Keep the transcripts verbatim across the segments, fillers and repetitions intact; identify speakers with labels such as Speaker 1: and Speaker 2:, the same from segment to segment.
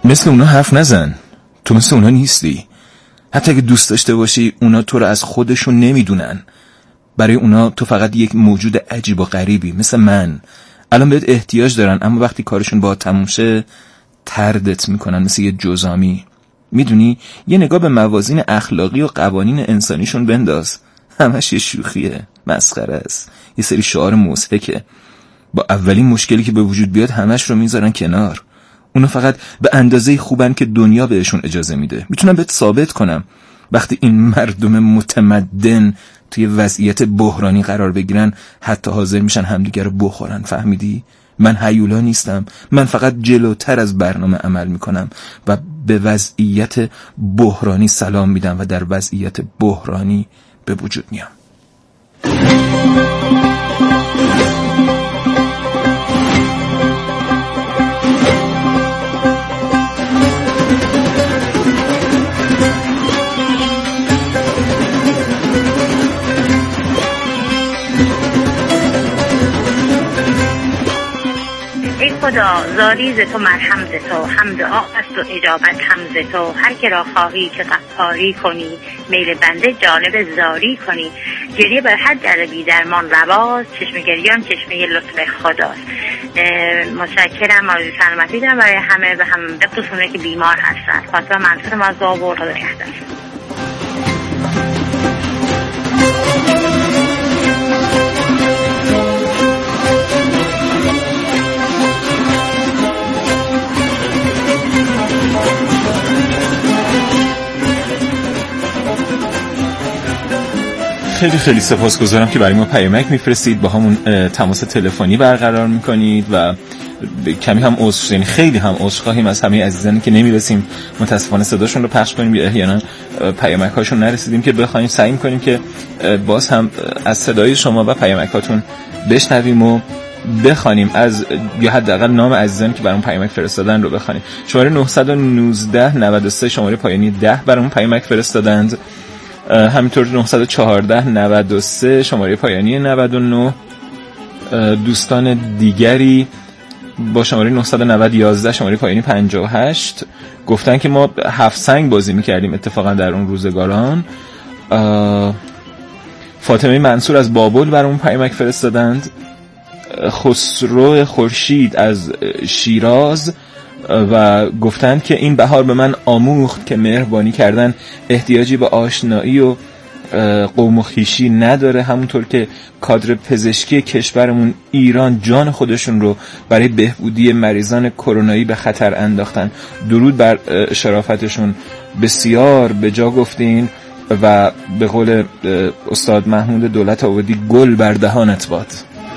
Speaker 1: مثل اونا حرف نزن. تو مثل اونا نیستی. حتی اگه دوست داشته باشی اونا تو رو از خودشون نمیدونن. برای اونا تو فقط یک موجود عجیب و غریبی مثل من. الان بهت احتیاج دارن اما وقتی کارشون با تموم شه طردت میکنن مثل یه جزامی. میدونی یه نگاه به موازین اخلاقی و قوانین انسانیشون بنداز. همش یه شوخیه، مسخره است، یه سری شعار مضحکه. با اولین مشکلی که به وجود بیاد همش رو میذارن کنار. اونا فقط به اندازه خوبن که دنیا بهشون اجازه میده. میتونم بهت ثابت کنم وقتی این مردم متمدن توی وضعیت بحرانی قرار بگیرن حتی حاضر میشن همدیگر رو بخورن. فهمیدی؟ من هیولا نیستم. من فقط جلوتر از برنامه عمل میکنم و به وضعیت بحرانی سلام میدم و در وضعیت بحرانی به وجود میام.
Speaker 2: خدا زاری ز تو مرهم ز تو حمد آب است و اجابت هم ز تو. هر که را خواهی که قهاری کنی میل بنده جانب زاری کنی. گریه بر هر دربی درمان رواست چشم گریان چشمه لطف خداست. متشکرم. آرزوی سلامتی دارم برای همه و هم به خصوص که بیمار هستن. فاطمه منصور مزاور خدا نگهدار.
Speaker 1: خیلی خیلی سپاسگزارم که برای ما پیامک میفرستید، با همون تماس تلفنی برقرار میکنید و کمی هم عذر، یعنی خیلی هم عذرخواهیم از همه عزیزانی که نمیرسیم متاسفانه صداشون رو پخش کنیم یا احیانا پیامک هاشون نرسیدیم که بخوایم. سعی کنیم که باز هم از صدای شما و پیامک هاتون بشنویم و بخوانیم، از یا حداقل نام عزیزانی که برام پیامک فرستادن رو بخوانیم. شماره نه یک نه نود و سه شماره پایانی ده برام پیامک فرستادند. همینطور نه یک چهار نود و سه شماره پایانی نود و نه. دوستان دیگری با شماره نه صفر نه صفر یک یک شماره پایانی پنجاه و هشت گفتن که ما هفت سنگ بازی میکردیم اتفاقا در اون روزگاران. فاطمه منصور از بابل برامون پیامک فرستادند. خسرو خورشید از شیراز و گفتند که این بهار به من آموخت که مهربانی کردن احتیاجی به آشنایی و قوم و خویشی نداره، همونطور که کادر پزشکی کشورمون ایران جان خودشون رو برای بهبودی مریضان کرونایی به خطر انداختن. درود بر شرافتشون. بسیار به جا گفتین و به قول استاد محمود دولت آبادی گل بر دهانت باد.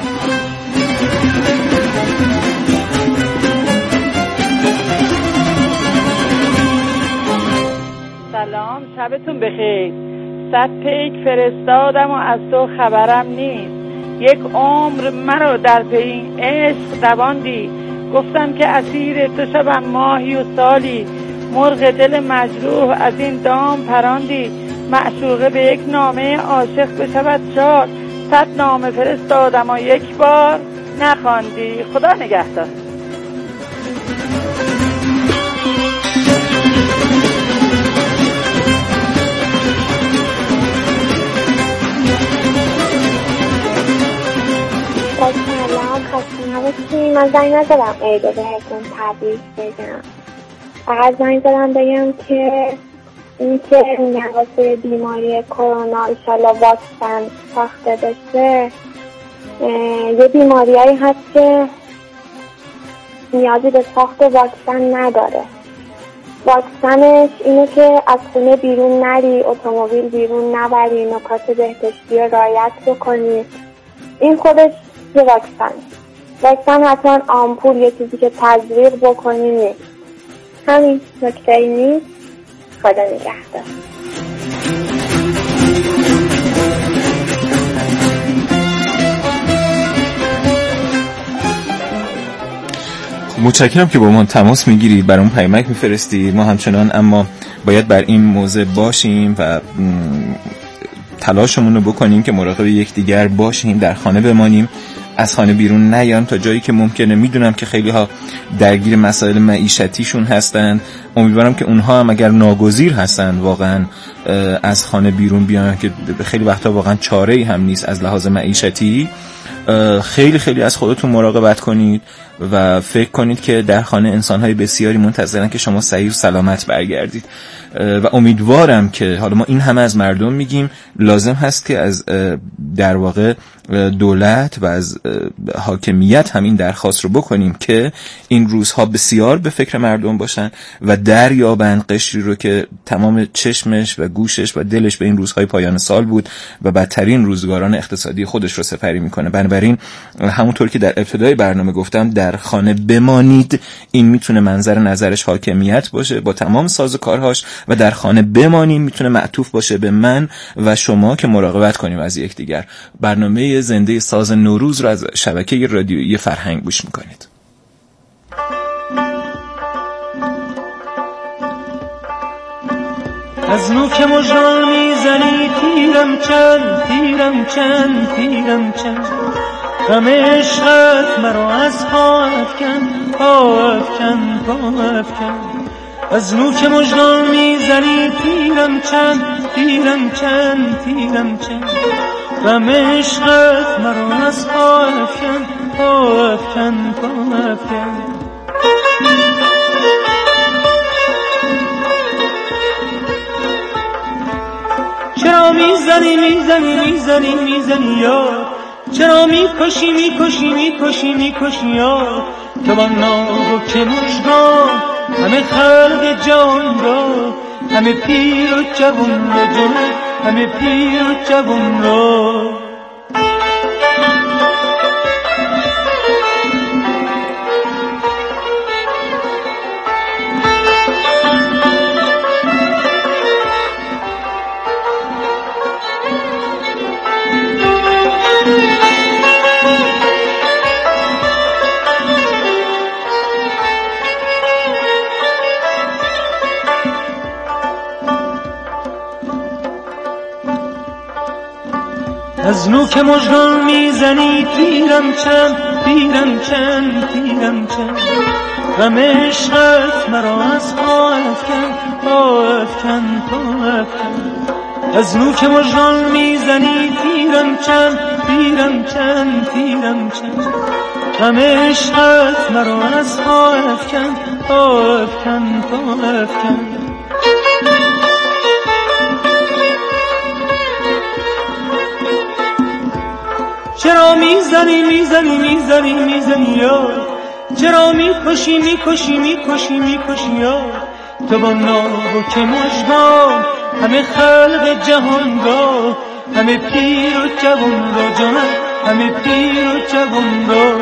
Speaker 3: سلام، شبتون بخیر. صد پیک فرستادم و از تو خبرم نیست. یک عمر مرا در پی عشق دواندی. گفتم که اسیر تو شبم ماهی و سالی. مرغ دل مجروح از این دام پراندی. معشوقه به یک نامه عاشق بشود شاد. صد نامه فرستادم و یک بار نخواندی. خدا نگهدار.
Speaker 4: سلام، خسته نباشید. من زنگ نزدم عیدو بهتون تبریک بگم. فقط زنگ زدم بگم که این که میگن واسه بیماری کرونا انشالله واکسن ساخته بشه، یه بیماریایی هست که نیازی به ساخت واکسن نداره. واکسنش اینه که از خونه بیرون نری، اتومبیل بیرون نبری، نکات بهداشتی رو رعایت بکنی. این خودش یه واکسن. واکسن حتما آمپول یه چیزی که تزریق بکنی نیست. همین، نکته‌ای نیست. خدا نگهدار.
Speaker 1: متشکرم که با ما تماس میگیرید، برام پیامک میفرستید. ما همچنان اما باید بر این موضوع باشیم و تلاشمون رو بکنیم که مراقب یکدیگر باشیم، در خانه بمانیم، از خانه بیرون نیان تا جایی که ممکنه. میدونم که خیلی ها درگیر مسائل معیشتیشون هستن، امیدوارم که اونها هم اگر ناگزیر هستن واقعا از خانه بیرون بیان، که خیلی وقتا واقعا چاره‌ای هم نیست از لحاظ معیشتی، خیلی خیلی از خودتون مراقبت کنید و فکر کنید که در خانه انسان‌های بسیاری منتظرن که شما صحیح و سلامت برگردید و امیدوارم که حالا ما این همه از مردم میگیم، لازم هست که از در واقع دولت و از حاکمیت هم این درخواست رو بکنیم که این روزها بسیار به فکر مردم باشن و دریابند قشری رو که تمام چشمش و گوشش و دلش به این روزهای پایان سال بود و بدترین روزگاران اقتصادی خودش رو سپری میکنه. بنابراین همونطور که در ابتدای برنامه گفتم، در خانه بمانید، این میتونه منظر نظرش حاکمیت باشه با تمام سازوکارهاش، و در خانه بمانیم میتونه معطوف باشه به من و شما که مراقبت کنیم از یکدیگر. برنامه زنده ساز نوروز رو از شبکه رادیویی فرهنگ گوش میکنید.
Speaker 5: از نوک مژگان میزنی تیرم چند تیرم چند تیرم چند، غم عشقت مرا از پا افکن پا افکن پا افکن. از نوک مژگان میزنی تیرم چند تیرم چند تیرم چند، غم عشقت مرا از پا افکن پا افکن پا افکن. چرا میزنی میزنی میزنی میزنی یار، چرا میکشی میکشی میکشی میکشی یار، تو با ناوک مژگان همه خلق جان را، همه پیر و جوان را جان، همه پیر و جوان را. از نوک مژگان میزنی تیرم چند تیرم چند تیرم چند، غم عشقت مرا از پا افکن پا افکن پا افکن. از نوک مژگان میزنی تیرم چند تیرم چند تیرم چند، غم عشقت مرا از پا افکن پا افکن پا افکن. چرا میزنی میزنی میزنی میزنی یار، چرا میکشی میکشی میکشی میکشی یار، تو با ناوک مژگان همه خلق جهان را، همه پیر و جوان را جان، همه پیر و جوان را.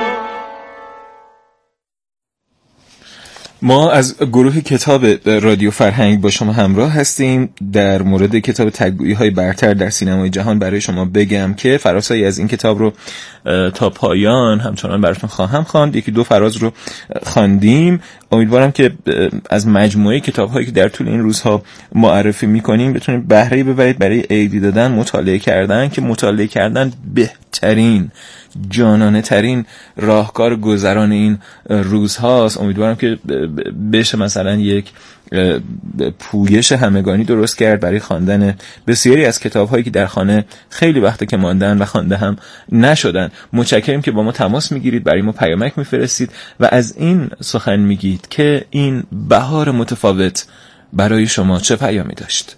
Speaker 1: ما از گروه کتاب رادیو فرهنگ با شما همراه هستیم. در مورد کتاب تگ‌گویی های برتر در سینمای جهان برای شما بگم که فراسایی از این کتاب رو تا پایان همچنان براتون خواهم خواند. یکی دو فراز رو خواندیم. امیدوارم که از مجموعه کتاب هایی که در طول این روزها معرفی میکنیم بتونید بهره ببرید برای عیدی دادن، مطالعه کردن، که مطالعه کردن بهترین جانانه ترین راهکار گذران این روزهاست. امیدوارم که بشه مثلا یک پویش همگانی درست کرد برای خواندن بسیاری از کتاب‌هایی که در خانه خیلی وقته که ماندن و خوانده هم نشدن. متشکریم که با ما تماس میگیرید، برای ما پیامک میفرستید و از این سخن میگید که این بهار متفاوت برای شما چه پیامی داشت.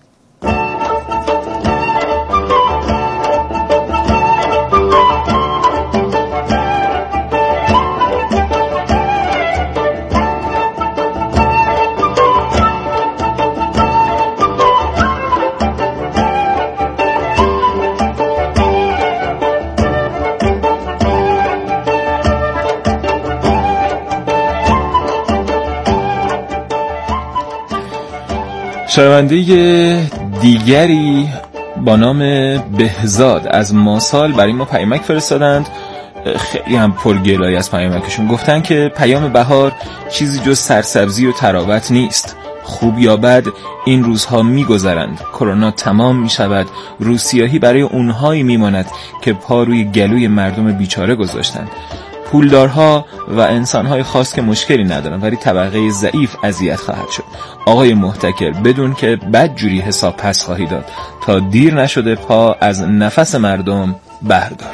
Speaker 1: شنونده دیگری با نام بهزاد از ماسال برای ما پیامک فرستادند. خیلی هم پرگلایی از پیامکشون. گفتن که پیام بهار چیزی جز سرسبزی و تراوت نیست. خوب یا بد این روزها میگذرند، کرونا تمام میشود، روسیاهی برای اونهایی میماند که پا روی گلوی مردم بیچاره گذاشتند. پولدارها و انسانهای خاص که مشکلی ندارن، ولی طبقه ضعیف اذیت خواهد شد. آقای محتکر، بدون که بدجوری حساب پس خواهی داد. تا دیر نشده پا از نفس مردم بردار.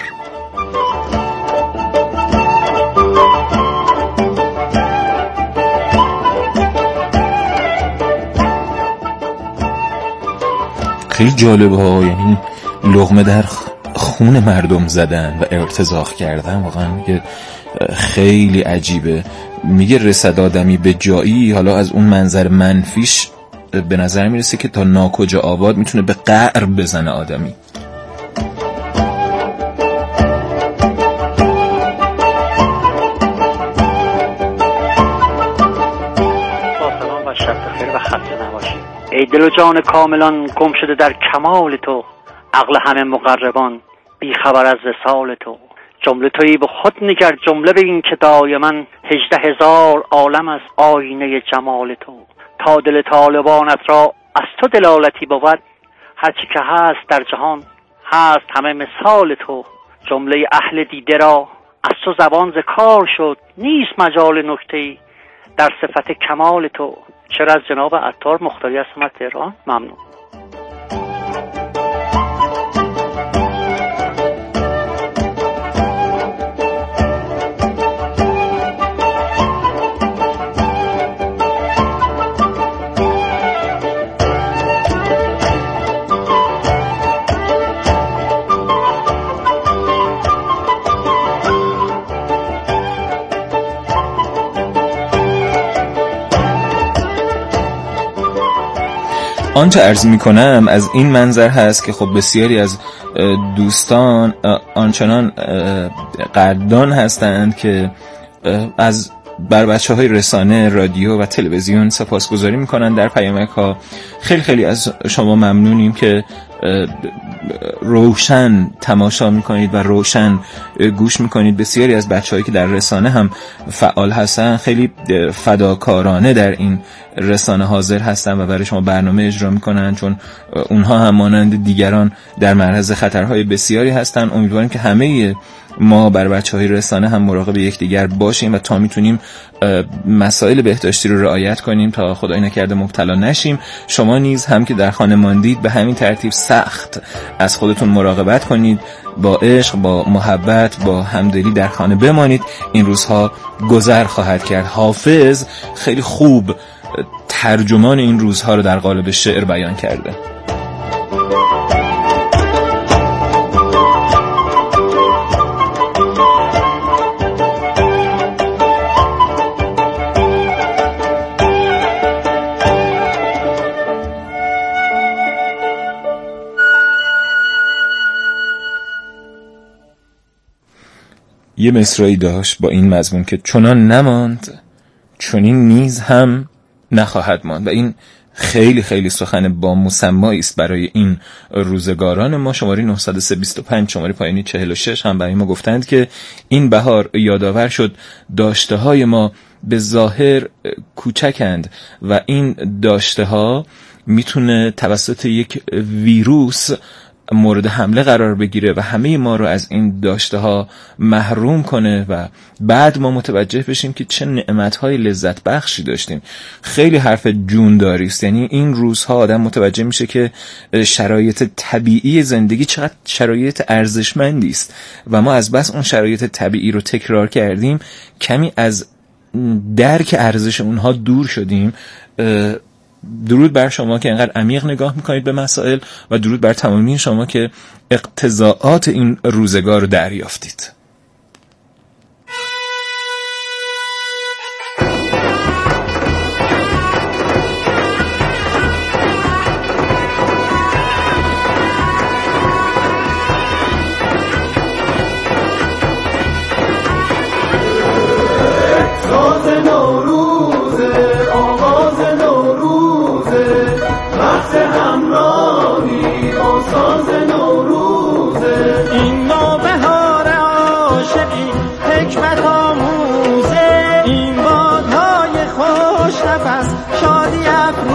Speaker 1: خیلی جالبه ها، یعنی لقمه در خون مردم زدن و ارتزاق کردن، واقعا میگه خیلی عجیبه. میگه رسد آدمی به جایی، حالا از اون منظر منفیش به نظر میرسه که تا ناکجا آباد میتونه به قعر بزنه آدمی.
Speaker 6: ای دل و جان کاملان گم شده در کمال تو، عقل همه مقربان بی خبر از وصال تو. جمله تویی به خود نگر، جمله به این که دایما هجده هزار عالم از آینه جمال تو. تا دل طالبانت را از تو دلالتی بود، هرچی که هست در جهان هست همه مثال تو. جمله اهل دیده را از تو زبان ز کار شد، نیست مجال نکته‌ای در صفت کمال تو. چرا از جناب عطار مختاری از سمت تهران. ممنون.
Speaker 1: آنچه عرض می کنم از این منظر هست که خب بسیاری از دوستان آنچنان قدردان هستند که از بر بچه های رسانه، رادیو و تلویزیون سپاسگزاری می کنند در پیامک ها. خیلی خیلی از شما ممنونیم که روشن تماشا میکنید و روشن گوش میکنید. بسیاری از بچه‌هایی که در رسانه هم فعال هستن خیلی فداکارانه در این رسانه حاضر هستن و برای شما برنامه اجرا میکنن، چون اونها هم مانند دیگران در معرض خطرهای بسیاری هستن. امیدواریم که همه ما بر بچه‌های رسانه هم مراقب یکدیگر باشیم و تا میتونیم مسائل بهداشتی رو رعایت کنیم تا خدای نکرده مبتلا نشیم. شما نیز هم که در خانه ماندید به همین ترتیب سخت از خودتون مراقبت کنید، با عشق، با محبت، با همدلی در خانه بمانید. این روزها گذر خواهد کرد. حافظ خیلی خوب ترجمان این روزها رو در قالب شعر بیان کرده. یه مصرعی داشت با این مضمون که چنان نماند چنین نیز هم نخواهد ماند، و این خیلی خیلی سخن با مسمایی است برای این روزگاران ما. شماره نه صفر سه دو پنج شماره پایانی چهل و شش هم برای ما گفتند که این بهار یادآور شد داشته های ما به ظاهر کوچکند و این داشته ها میتونه توسط یک ویروس مورد حمله قرار بگیره و همه ما رو از این داشته ها محروم کنه و بعد ما متوجه بشیم که چه نعمت‌های لذت بخشی داشتیم. خیلی حرف جونداری است. یعنی این روزها آدم متوجه میشه که شرایط طبیعی زندگی چقدر شرایط ارزشمندی است و ما از بس اون شرایط طبیعی رو تکرار کردیم کمی از درک ارزش اونها دور شدیم. درود بر شما که اینقدر عمیق نگاه میکنید به مسائل و درود بر تمامی شما که اقتضاعات این روزگار رو دریافتید.
Speaker 5: شادی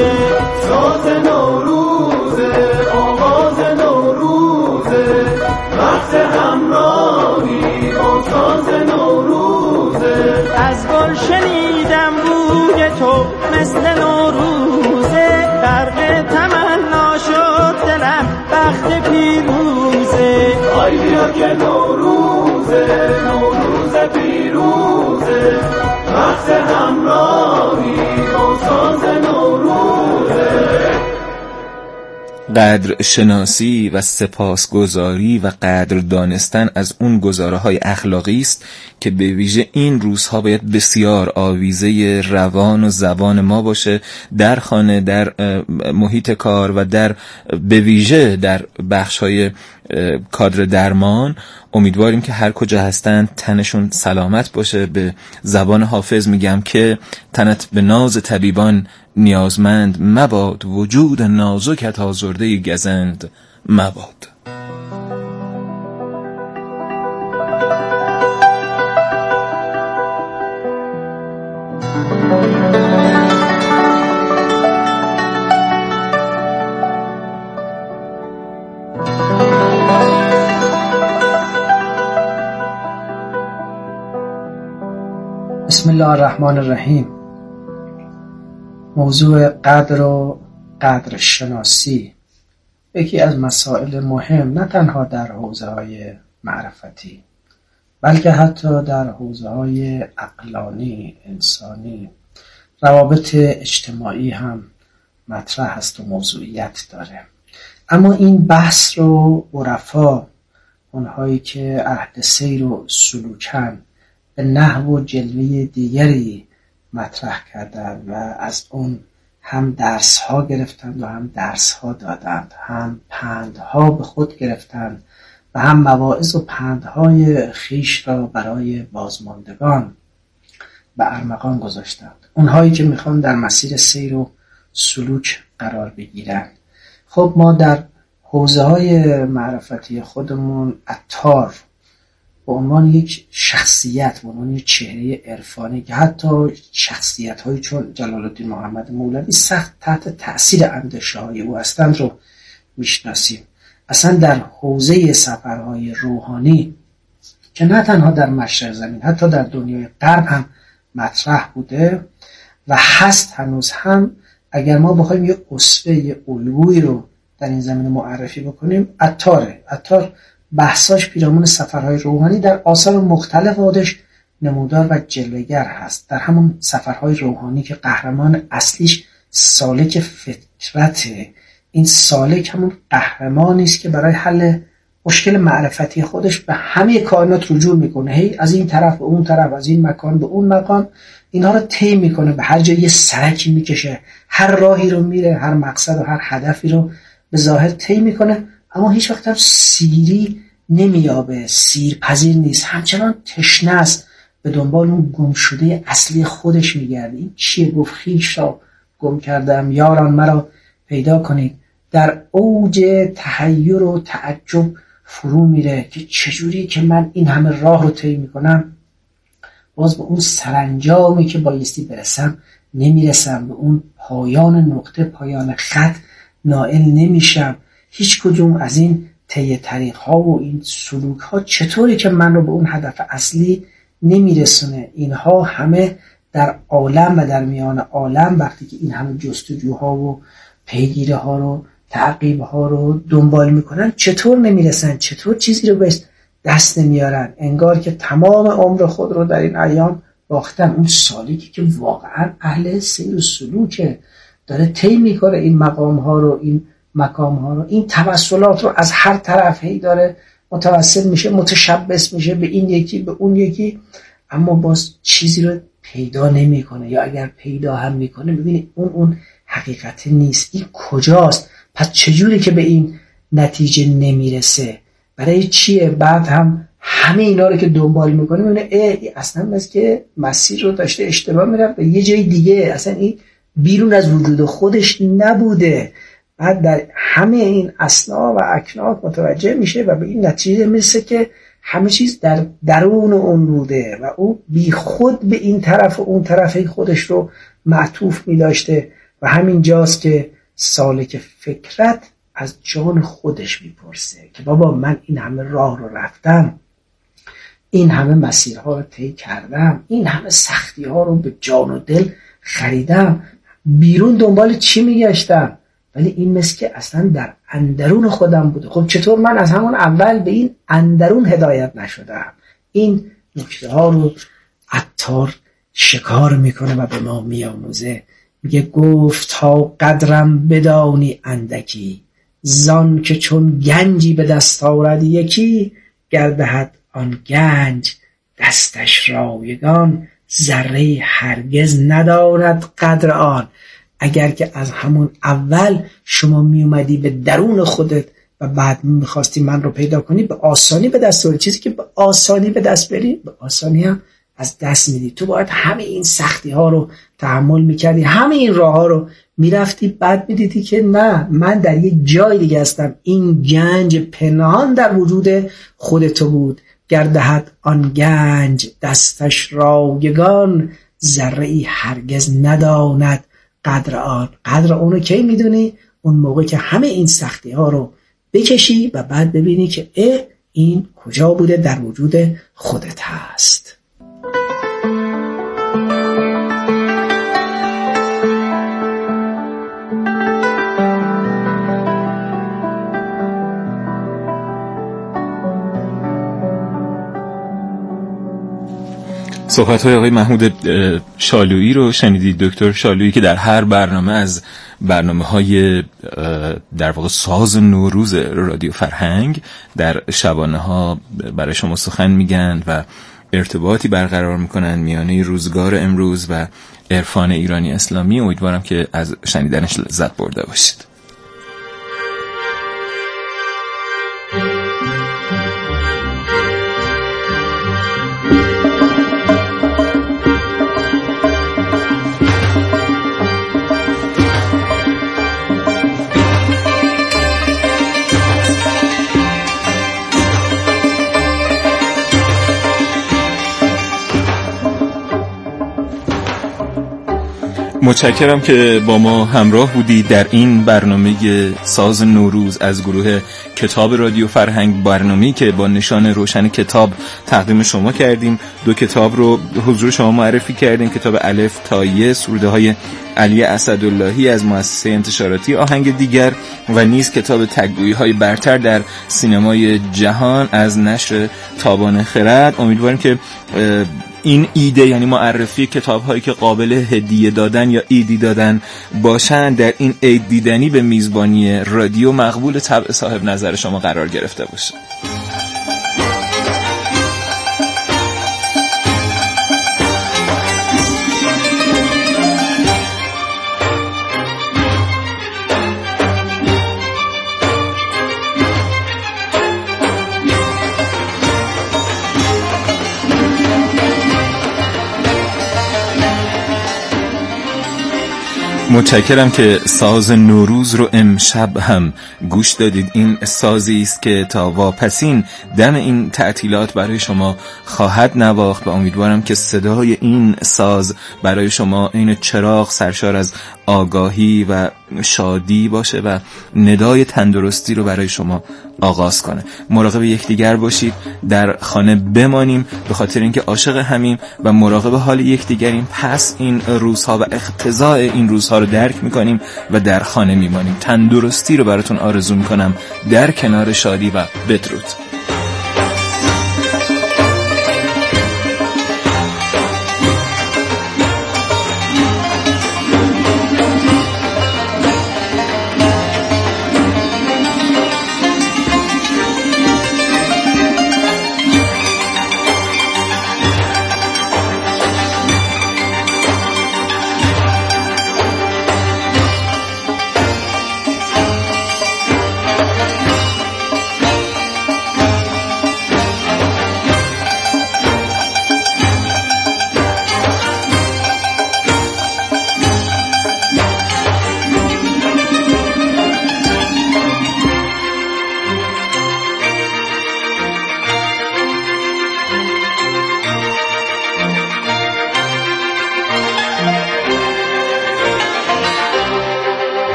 Speaker 5: ساز نوروزه، آواز نوروزه، وقت همراهی با ساز نوروزه. از گل شنیدم بوی تو مثل نوروزه، برق تمنا شد دلم وقت پیروزه. آی بیا که نوروزه، نوروز پیروزه، وقت همراهی با ساز نوروزه.
Speaker 1: قدر شناسی و سپاسگزاری و قدر دانستن از اون گزاره‌های اخلاقی است که به ویژه این روزها باید بسیار آویزه روان و زبان ما باشه، در خانه، در محیط کار و در به ویژه در بخش‌های کادر درمان. امیدواریم که هر کجا هستن تنشون سلامت باشه. به زبان حافظ میگم که تنت به ناز طبیبان نیازمند مباد، وجود نازکت آزرده گزند مباد.
Speaker 7: بسم الله الرحمن الرحیم. موضوع قدر و قدر شناسی یکی از مسائل مهم نه تنها در حوزه‌های معرفتی بلکه حتی در حوزه‌های عقلانی، انسانی، روابط اجتماعی هم مطرح است و موضوعیت داره. اما این بحث رو عرفا، اونهایی که اهل سیر و سلوکن، به نحو و جلوه دیگری مطرح کردند و از اون هم درس ها گرفتند و هم درس ها دادند، هم پند ها به خود گرفتند و هم مواعظ و پند های خیش را برای بازماندگان به ارمغان گذاشتند، اونهایی که میخوان در مسیر سیر و سلوک قرار بگیرند. خب ما در حوزه های معرفتی خودمون عطار به عنوان یک شخصیت، به عنوان یک چهره عرفانی که حتی شخصیت هایی چون جلال الدین محمد مولوی سخت تحت تأثیر اندیشه های او هستند رو میشناسیم. اصلا در حوزه سفرهای روحانی که نه تنها در مشرق زمین، حتی در دنیای غرب هم مطرح بوده و هست هنوز هم. اگر ما بخوایم یه اسوه، یه الگویی رو در این زمینه معرفی بکنیم، عطاره. عطار بحثاش پیرامون سفرهای روحانی در آثار مختلف خودش نمودار و جلوگر هست. در همون سفرهای روحانی که قهرمان اصلیش سالک فطرته، این سالک همون قهرمانی است که برای حل مشکل معرفتی خودش به همه کائنات رجوع میکنه، هی از این طرف به اون طرف، از این مکان به اون مکان، اینها رو طی میکنه، به هر جای یه سرکی میکشه، هر راهی رو میره، هر مقصد و هر هدفی رو به ظاهر طی میکنه، اما هیچ وقت هم سیری نمیابه، سیرپذیر نیست، همچنان تشنه است، به دنبال اون گم شده اصلی خودش میگرده. این چیه؟ گفت خویش را گم کردم، یاران مرا پیدا کنید. در اوج تحیر و تعجب فرو میره که چجوری که من این همه راه رو طی میکنم، باز به اون سرانجامی که بایستی برسم نمیرسم، به اون پایان نقطه، پایان خط نائل نمیشم. هیچ کدوم از این طی طریق ها و این سلوک ها چطوری که من رو به اون هدف اصلی نمیرسونه. اینها همه در عالم و در میان عالم وقتی که این همه جستجوها و پیگیری ها رو، تعقیب ها رو دنبال میکنن، چطور نمیرسن، چطور چیزی رو به دست نمیارن، انگار که تمام عمر خود رو در این ایام باختن. اون سالکی که واقعا اهل سیر و سلوکه، داره طی میکنه این مقام ها رو، این مقام ها رو، این توسلات رو از هر طرف هی داره متوسل میشه، متشبث میشه به این یکی به اون یکی، اما باز چیزی رو پیدا نمیکنه، یا اگر پیدا هم میکنه ببینید اون اون حقیقت نیست. این کجاست؟ پس چجوری که به این نتیجه نمیرسه؟ برای چیه؟ بعد هم همه اینا رو که دنبال میکنه میبینه ای اصلا مثل که مسیر رو داشته اشتباه میرفت به یه جای دیگه، اصلا این بیرون از وجود خودش نبوده. بعد در همه این اسنا و اکناف متوجه میشه و به این نتیجه میرسه که همه چیز در درون اون بوده و او بی خود به این طرف و اون طرف خودش رو معطوف میداشته و همین جاست که سالک فکرت از جان خودش میپرسه که بابا من این همه راه رو رفتم، این همه مسیرها رو طی کردم، این همه سختی ها رو به جان و دل خریدم، بیرون دنبال چی میگشتم؟ ولی این مثل که اصلا در اندرون خودم بوده. خب چطور من از همون اول به این اندرون هدایت نشدم؟ این نکته ها رو عطار شکار میکنه و به ما میآموزه. میگه گفت تا قدرم بدانی اندکی، زان که چون گنجی به دست آورد یکی، گردهد آن گنج دستش رایگان، ذره هرگز ندارد قدر آن. اگر که از همون اول شما می اومدی به درون خودت و بعد میخواستی من رو پیدا کنی، به آسانی به دست بری. چیزی که به آسانی به دست بری به آسانی هم از دست میدی. تو باید همه این سختی ها رو تحمل میکردی، همه این راه ها رو میرفتی، بعد میدیدی که نه، من در یک جای دیگه هستم. این گنج پنهان در وجود خودت بود. گردهد آن گنج دستش رایگان، ذره‌ای هرگز نداند قدر آن. قدر اونو کی میدونی؟ اون موقع که همه این سختی ها رو بکشی و بعد ببینی که اه این کجا بوده، در وجود خودت هست.
Speaker 1: صحبت‌های آقای محمود شالویی رو شنیدید، دکتر شالویی که در هر برنامه از برنامه‌های در واقع ساز نوروز رادیو فرهنگ در شبانه‌ها برای شما سخن میگن و ارتباطی برقرار میکنن میانه روزگار امروز و عرفان ایرانی اسلامی. امیدوارم که از شنیدنش لذت برده باشید. متشکرم که با ما همراه بودید در این برنامه ساز نوروز از گروه کتاب رادیو فرهنگ، برنامه‌ای که با نشان روشن کتاب تقدیم شما کردیم. دو کتاب رو حضور شما معرفی کردیم، کتاب الف تا ی، سروده های علی اسداللهی از مؤسسه انتشاراتی آهنگ دیگر، و نیز کتاب تگ‌گویی های برتر در سینمای جهان از نشر تابان خرد. امیدوارم که این ایده، یعنی معرفی کتاب هایی که قابل هدیه دادن یا ایدی دادن باشن، در این عید دیدنی به میزبانی رادیو مقبول طبع صاحب نظر شما قرار گرفته باشه. متشکرم که ساز نوروز رو امشب هم گوش دادید. این سازی است که تا واپسین دم این تعطیلات برای شما خواهد نواخت و امیدوارم که صدای این ساز برای شما این چراغ سرشار از آگاهی و شادی باشه و ندای تندرستی رو برای شما آغاز کنه. مراقب یکدیگر باشید، در خانه بمانیم به خاطر اینکه عاشق همیم و مراقب حال یکدیگریم. پس این روزها و اقتضاء این روزها رو درک میکنیم و در خانه میمانیم. تندرستی رو براتون آرزو میکنم در کنار شادی و بدرود.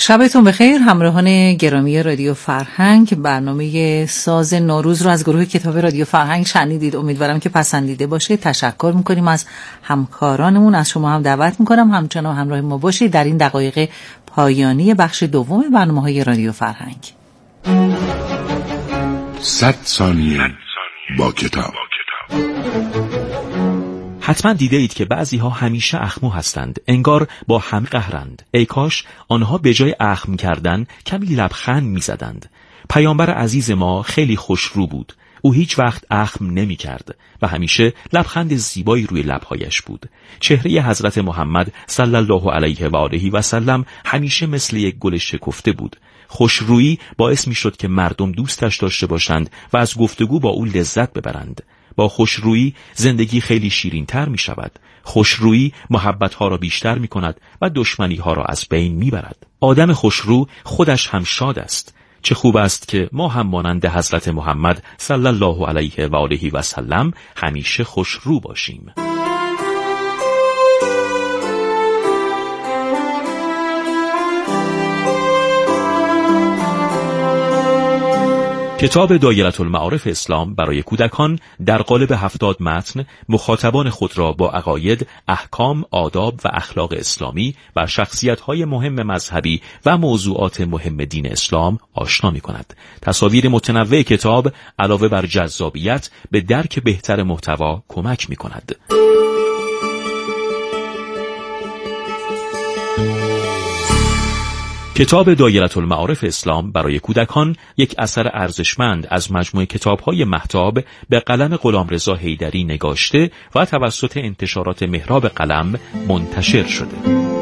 Speaker 8: شبتون بخیر همراهان گرامی رادیو فرهنگ. برنامه ساز نوروز رو از گروه کتاب رادیو فرهنگ شنیدید. امیدوارم که پسندیده باشه. تشکر میکنیم از همکارانمون. از شما هم دعوت میکنم همچنان همراه ما باشید در این دقایق پایانی بخش دوم برنامه‌های رادیو فرهنگ.
Speaker 9: صد ثانیه با کتاب.
Speaker 10: حتما دیده اید که بعضی ها همیشه اخمو هستند، انگار با هم قهرند. ای کاش آنها به جای اخم کردن کمی لبخند می زدند. پیامبر عزیز ما خیلی خوشرو بود. او هیچ وقت اخم نمی کرد و همیشه لبخند زیبایی روی لبهایش بود. چهره حضرت محمد صلی الله علیه و آله و سلم همیشه مثل یک گل شکفته بود. خوشرویی باعث می شد که مردم دوستش داشته باشند و از گفتگو با او لذت ببرند. با خوشرویی زندگی خیلی شیرین تر می شود. خوشرویی محبت ها را بیشتر می کند و دشمنی ها را از بین می برد. آدم خوشرو خودش هم شاد است. چه خوب است که ما هم مانند حضرت محمد صلی الله علیه و آله و سلم همیشه خوشرو باشیم. کتاب دایره المعارف اسلام برای کودکان در قالب هفتاد متن مخاطبان خود را با عقاید، احکام، آداب و اخلاق اسلامی و شخصیت‌های مهم مذهبی و موضوعات مهم دین اسلام آشنا می‌کند. تصاویر متنوع کتاب علاوه بر جذابیت به درک بهتر محتوا کمک می‌کند. کتاب دایره المعارف اسلام برای کودکان یک اثر ارزشمند از مجموعه کتاب‌های مهتاب به قلم غلامرضا حیدری نگاشته و توسط انتشارات محراب قلم منتشر شده.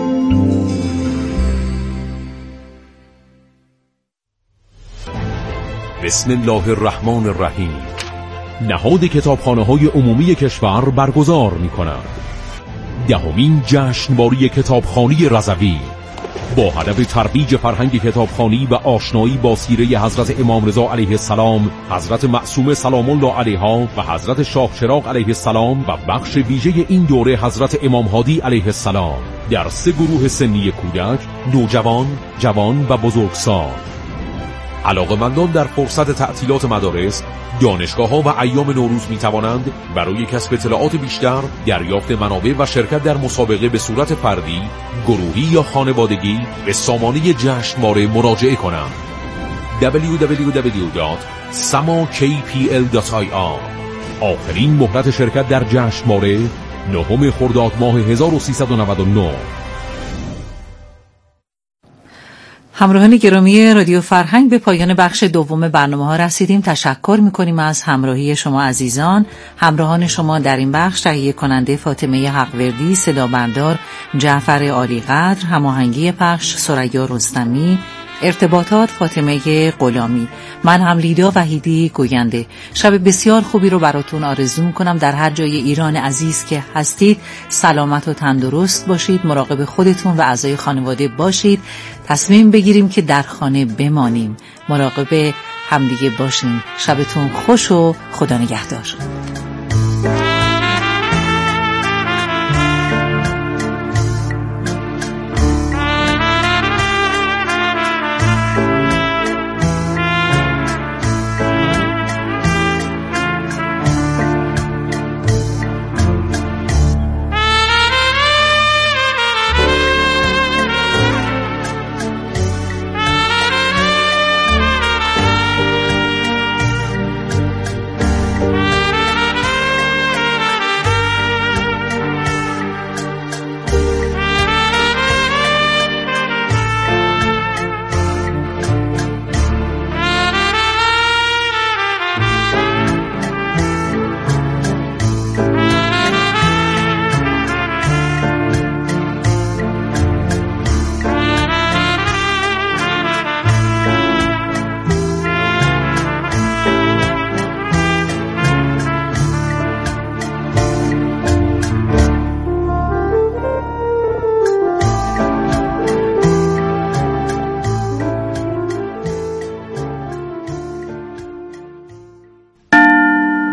Speaker 11: بسم الله الرحمن الرحیم. نهاد کتابخانه‌های عمومی کشور برگزار می‌کند دهمین جشنواره کتابخوانی رضوی با هدف ترویج فرهنگ کتابخوانی و آشنایی با سیره حضرت امام رضا علیه السلام، حضرت معصومه سلام الله علیها و حضرت شاه چراغ علیه السلام و بخش ویژه این دوره حضرت امام هادی علیه السلام در سه گروه سنی کودک، نوجوان، جوان و بزرگسال. علاقه‌مندان در فرصت تعطیلات مدارس، دانشگاه‌ها و ایام نوروز می‌توانند برای کسب اطلاعات بیشتر، دریافت منابع و شرکت در مسابقه به صورت فردی، گروهی یا خانوادگی به سامانه جشنواره مراجعه کنند. دبلیو دبلیو دبلیو دات سما کی پی ال دات آی آر. آخرین مهلت شرکت در جشنواره نهم خرداد ماه هزار و سیصد و نود و نه.
Speaker 8: همراهان گرامی رادیو فرهنگ، به پایان بخش دوم برنامه ها رسیدیم. تشکر میکنیم از همراهی شما عزیزان. همراهان شما در این بخش تهیه کننده فاطمه حقوردی، صدا بردار جعفر عالیقدر، هماهنگی پخش ثریا رستمی، ارتباطات فاطمه غلامی، من هم لیدا وحیدی گوینده. شب بسیار خوبی رو براتون آرزو میکنم. در هر جای ایران عزیز که هستید سلامت و تندرست باشید، مراقب خودتون و اعضای خانواده باشید. تصمیم بگیریم که در خانه بمانیم، مراقب همدیگه باشیم. شبتون خوش و خدا نگهدار.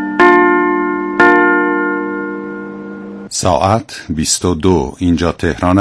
Speaker 9: ساعت بیست و دو. اینجا تهران